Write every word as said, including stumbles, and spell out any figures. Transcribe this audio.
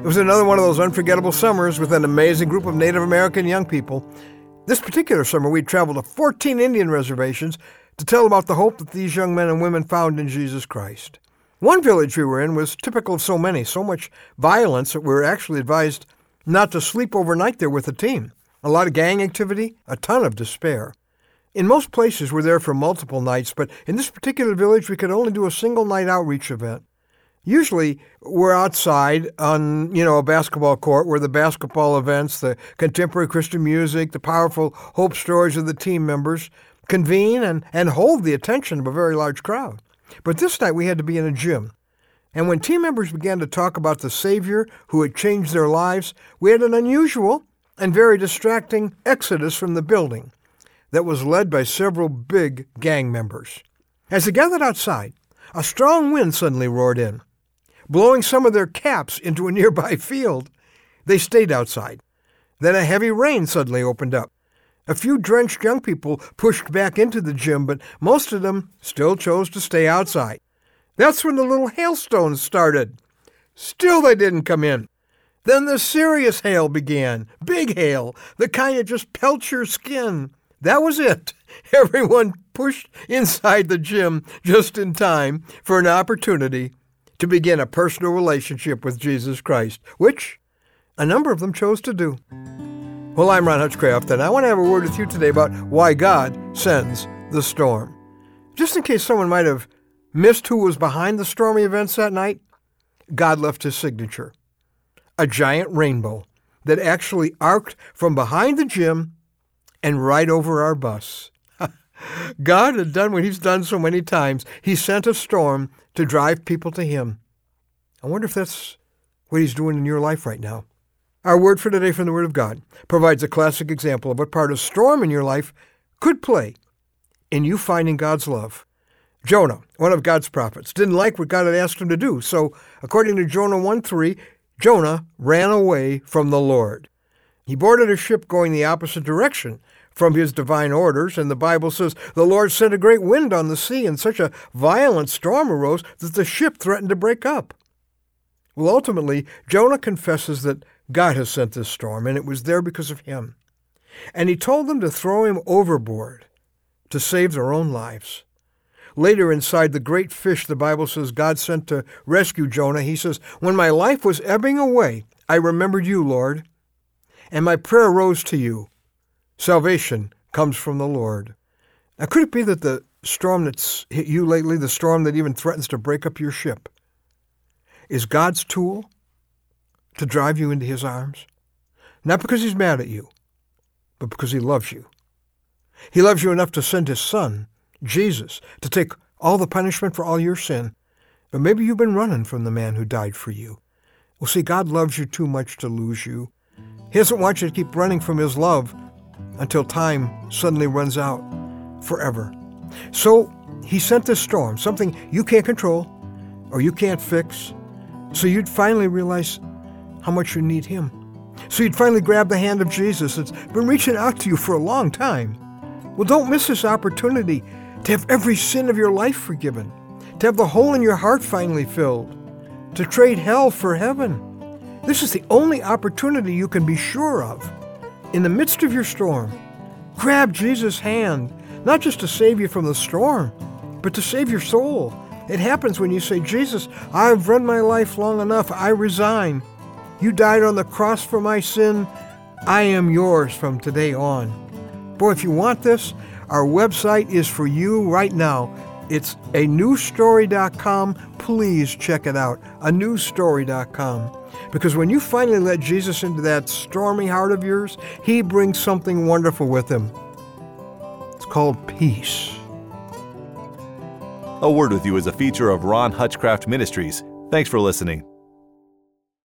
was another one of those unforgettable summers with an amazing group of Native American young people. This particular summer, we traveled to fourteen Indian reservations to tell about the hope that these young men and women found in Jesus Christ. One village we were in was typical of so many, so much violence that we were actually advised not to sleep overnight there with the team. A lot of gang activity, a ton of despair. In most places, we're there for multiple nights, but in this particular village, we could only do a single night outreach event. Usually, we're outside on, you know, a basketball court where the basketball events, the contemporary Christian music, the powerful hope stories of the team members convene and, and hold the attention of a very large crowd. But this night, we had to be in a gym. And when team members began to talk about the Savior who had changed their lives, we had an unusual and very distracting exodus from the building that was led by several big gang members. As they gathered outside, a strong wind suddenly roared in, blowing some of their caps into a nearby field. They stayed outside. Then a heavy rain suddenly opened up. A few drenched young people pushed back into the gym, but most of them still chose to stay outside. That's when the little hailstones started. Still they didn't come in. Then the serious hail began, big hail, the kind that just pelts your skin. That was it. Everyone pushed inside the gym just in time for an opportunity to begin a personal relationship with Jesus Christ, which a number of them chose to do. Well, I'm Ron Hutchcraft, and I want to have a word with you today about why God sends the storm. Just in case someone might have missed who was behind the stormy events that night, God left his signature, a giant rainbow that actually arced from behind the gym and right over our bus. God had done what he's done so many times. He sent a storm to drive people to him. I wonder if that's what he's doing in your life right now. Our word for today from the Word of God provides a classic example of what part a storm in your life could play in you finding God's love. Jonah, one of God's prophets, didn't like what God had asked him to do, so according to Jonah one three, Jonah ran away from the Lord. He boarded a ship going the opposite direction from his divine orders, and the Bible says the Lord sent a great wind on the sea, and such a violent storm arose that the ship threatened to break up. Well, ultimately, Jonah confesses that God has sent this storm, and it was there because of him. And he told them to throw him overboard to save their own lives. Later, inside the great fish, the Bible says God sent to rescue Jonah. He says, "When my life was ebbing away, I remembered you, Lord, and my prayer rose to you. Salvation comes from the Lord." Now, could it be that the storm that's hit you lately, the storm that even threatens to break up your ship, is God's tool to drive you into his arms? Not because he's mad at you, but because he loves you. He loves you enough to send his son, Jesus, to take all the punishment for all your sin. But maybe you've been running from the man who died for you. Well, see, God loves you too much to lose you. He doesn't want you to keep running from his love until time suddenly runs out forever. So he sent this storm, something you can't control or you can't fix, so you'd finally realize how much you need him. So you'd finally grab the hand of Jesus that's been reaching out to you for a long time. Well, don't miss this opportunity to have every sin of your life forgiven, to have the hole in your heart finally filled, to trade hell for heaven. This is the only opportunity you can be sure of. In the midst of your storm, grab Jesus' hand, not just to save you from the storm, but to save your soul. It happens when you say, "Jesus, I've run my life long enough. I resign. You died on the cross for my sin. I am yours from today on." Boy, if you want this, our website is for you right now. It's a new story dot com. Please check it out, a new story dot com. Because when you finally let Jesus into that stormy heart of yours, he brings something wonderful with him. It's called peace. A Word with You is a feature of Ron Hutchcraft Ministries. Thanks for listening.